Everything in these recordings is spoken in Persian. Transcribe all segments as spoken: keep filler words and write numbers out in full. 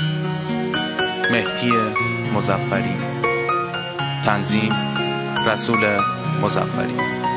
مهدی مظفری. تنظیم رسول مظفری.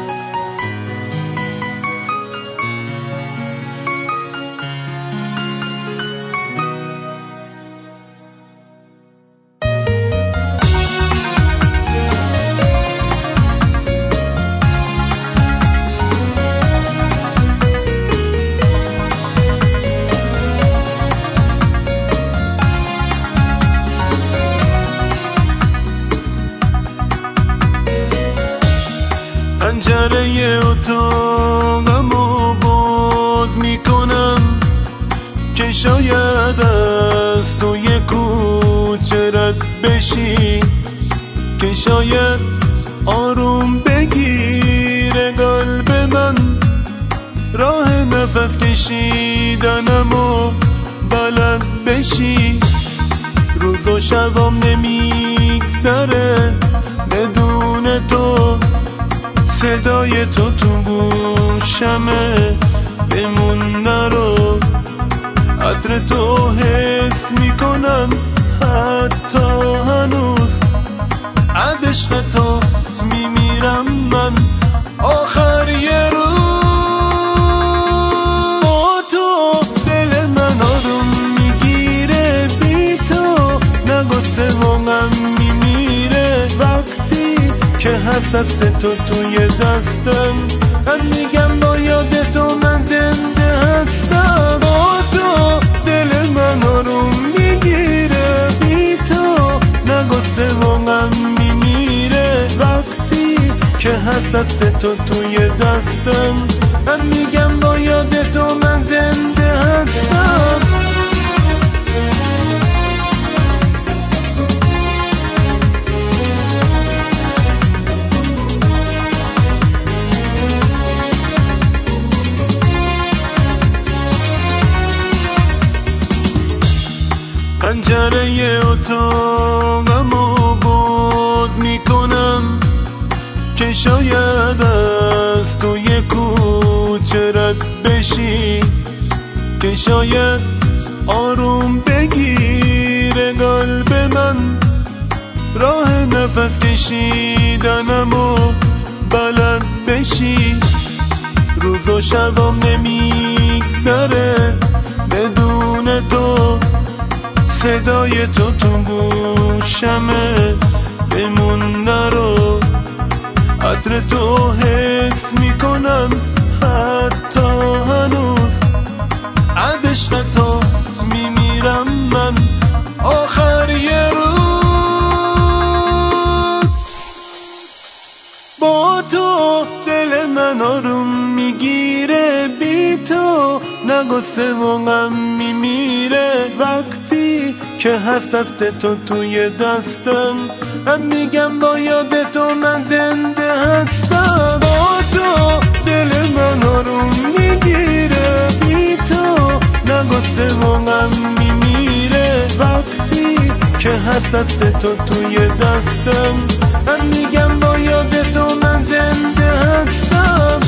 پنجره اتاقمو باز میکنم که شاید از توی کوچه رد بشی، که شاید آروم بگیره قلب من، راه نفس کشیدنمو بلد بشی. روز و شبام نمیگذره بدون تو، صدای تو تو گوشمه بمون نرو. عطر تو حس میکنم حتی هنوز، از عشق تو میمیرم من آخر یه روز. با تو دل من آروم میگیره، بی تو نگفته واقعا میمیره. وقتی که هست دست تو توی دستم، من میگم با یاد تو من زنده هستم. با تو دل من آروم میگیره، بی تو نگفته واقعا میمیره. وقتی که هست دست تو توی دستم، من میگم با یاد تو من زنده هستم. پنجره اتاقمو باز میکنم که شاید از توی کوچه رد بشی، که شاید آروم بگیره قلب من، راه نفس کشیدنمو بلد بشی. روز و شبام نمیگذره بدون تو، صدای تو تو گوشمه بمون نرو. عطر تو حس میکنم حتی هنوز، از عشق تو میمیرم من آخر یه روز. با تو دل من آروم میگیره، بی تو نگفته واقعا میمیره. وقتی که هست دست تو توی دستم، من میگم با یاد تو من زنده هستم. با تو دل من آروم میگیره، بی تو نگفته واقعا میمیره. وقتی که هست دست تو توی دستم، من میگم با یاد تو من زنده هستم.